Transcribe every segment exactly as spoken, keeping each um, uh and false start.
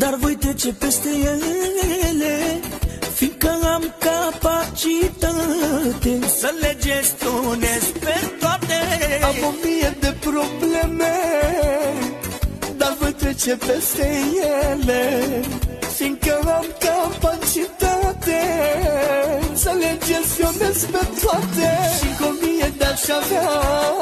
dar voi trece peste ele, fiindcă am capacitate să le gestionez pe toate. Am o mie de probleme, dar voi trece peste ele, fiindcă am capacitate să le gestionez pe toate. Și cu o mie de-aș avea,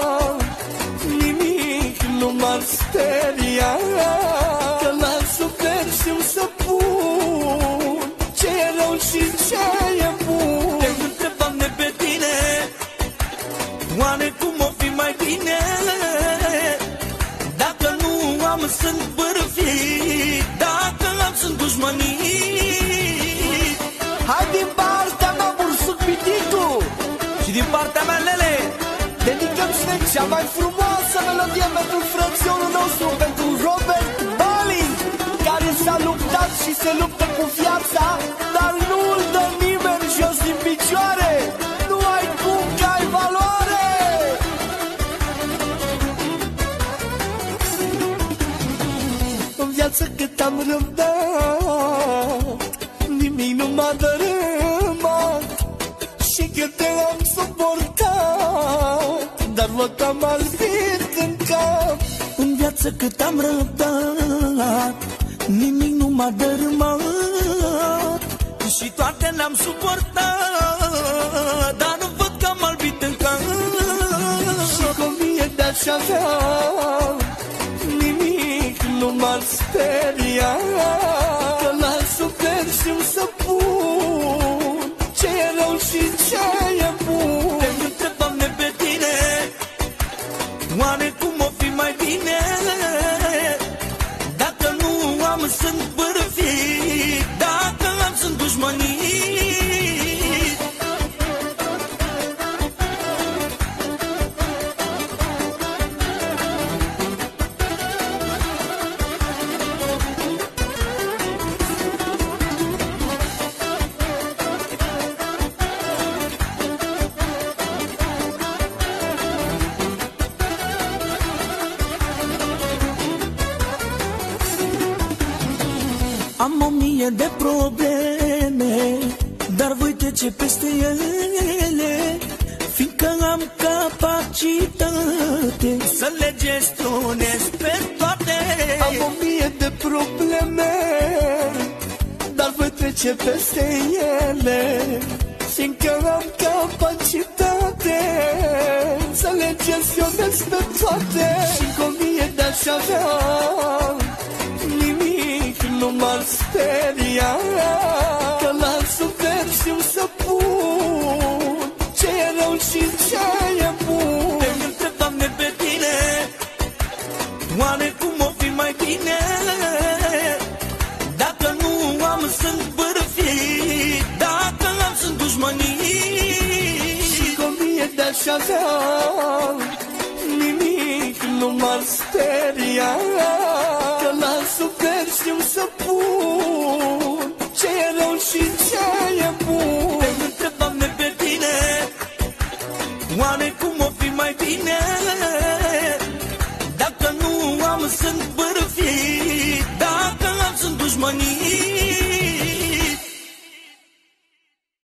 nimic nu m-ar speria, că la suflet știu să pun ce e rău și ce e bun. Te întreb, Doamne, pe tine, oare cum o fi mai bine dacă nu am sunt bârfit, dacă am sunt dușmănit? Hai din partea mea, Bursuc Piticu, Și din partea mea, Lele, dedicăm cea mai frumoasă melodie pentru frățiorul nostru, pentru Robert Bali, care s-a luptat și se luptă cu viața, dar nu-l dă nimeni jos din picioare. Nu ai cum că ai valoare. În viață cât am răbdat, nimic nu m-a dărâmat, și câte am suportat, dar văd am albit în cap. în viață cât am răbdat, nimic nu m-a dărâmat, și toate le-am suportat, dar nu văd că am albit în cap. Și cu o mie de-aș avea, nimic nu m-ar speria, că la suflet știu să pun ce e rău și ce e bun. Te întreb, Doamne, pe tine, oare cum o fi mai bine dacă nu am sunt bârfit, dacă am sunt dușmănit? Am o mie de probleme, dar voi trece peste ele, fiindcă am capacitate să le gestionez pe toate. Am o mie de probleme, dar voi trece peste ele, fiindcă am capacitate să le gestionez pe toate. Și cu o mie de-aș avea, nimic nu m-ar speria, că la suflet știu să pun ce e rău și ce e bun. Te întreb, Doamne, pe tine, oare cum o fi mai bine dacă nu am sunt bârfit, dacă am sunt dușmănit? Și cu o mie de-aș avea, nimic nu m-ar speria, că la suflet știu să pun ce e rău și ce e bun. Te întreb, Doamne, pe tine, oare cum o fi mai bine dacă nu am sunt bârfit, dacă am sunt dușmănit?